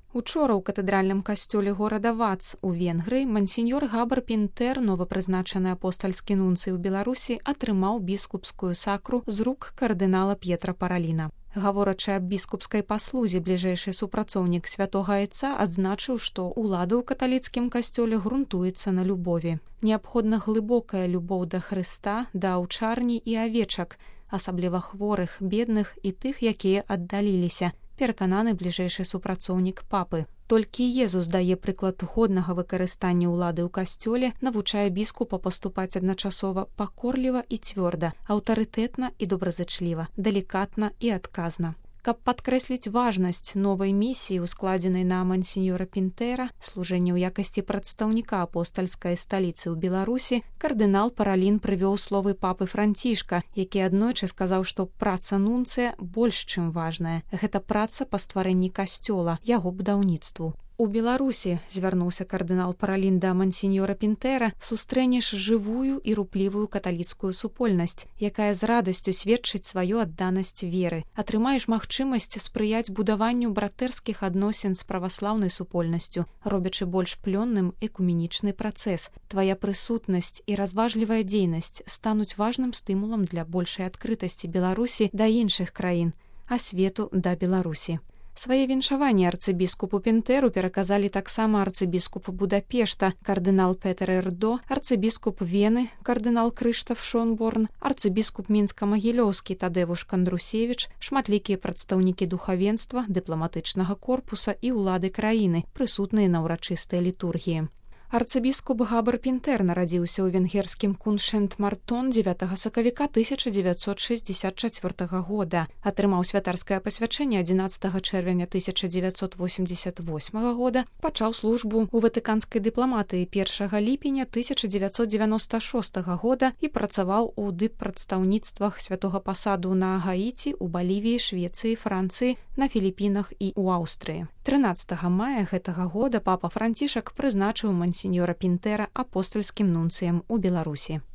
Учора ў катэдральным касцёле горада Вац у Венгрыі мансіньор Габар Пінтэр, новапрызначаны апостальскі нунцый у Беларусі, атрымаў біскупскую сакру з рук кардынала П'етра Параліна. Гаворачы аб біскупскай паслузе, бліжэйшы супрацоўнік святога айца адзначыў, што ўлада ў каталіцкім касцёле грунтуецца на любові. Неабходна глыбокая любоў да Хрыста, да аўчарні і авечак, асабліва хворых, бедных і тых, якія аддаліліся, перакананы бліжэйшы супрацоўнік папы. Толькі Езус дае прыклад годнага выкарыстання ўлады ў касцёле, навучае біскупа паступаць адначасова пакорліва і цвёрда, аўтарытэтна і добразычліва, далікатна і адказна. Каб падкрэсліць важнасць новай місіі, ускладзенай на мансіньора Пінтэра, служэння ў якасці прадстаўніка апостальскай сталіцы ў Беларусі, кардынал Паралін прывёў словы папы Францішка, які аднойчы сказаў, што праца нунцыя больш чым важная. Гэта праца па стварэнні касцёла, яго будаўніцтву. У Беларусі, звярнуўся кардынал Паралін да мансіньора Пінтэра, сустрэнеш жывую і руплівую каталіцкую супольнасць, якая з радасцю сведчыць сваю адданасць веры. Атрымаеш магчымасць спрыяць будаванню братэрскіх адносін з праваслаўнай супольнасцю, робячы больш плённым экуменічны працэс. Твая прысутнасць і разважлівая дзейнасць стануць важным стымулам для большай адкрытасці Беларусі да іншых краін, а свету да Беларусі. Свае віншаванні арцыбіскупу Пінтэру пераказалі таксама арцыбіскуп Будапешта, кардынал Петер Эрдо, арцыбіскуп Вены, кардынал Крыштаф Шонборн, арцыбіскуп Мінска-Магілёўскі Тадевуш Кандрусевіч, шматлікія прадстаўнікі духавенства, дыпламатычнага корпуса і ўлады краіны, прысутныя на ўрачыстай літургіі. Арцыбіскуп Габар Пінтэр нарадзіўся ў венгерскім Куншэнт-Мартон 9 сакавіка 1964 года. Атрымаў святарскае пасвячэнне 11 чэрвеня 1988 года, пачаў службу ў ватыканскай дыпламатыі 1 ліпеня 1996 года і працаваў у дыппрадстаўніцтвах святога пасаду на Гаіці, у Балівіі, Швецыі, Францыі, на Філіпінах і ў Аўстрыі. 13 мая гэтага года папа Францішак прызначыў мансіньора Пінтэра апостальскім нунцыем у Беларусі.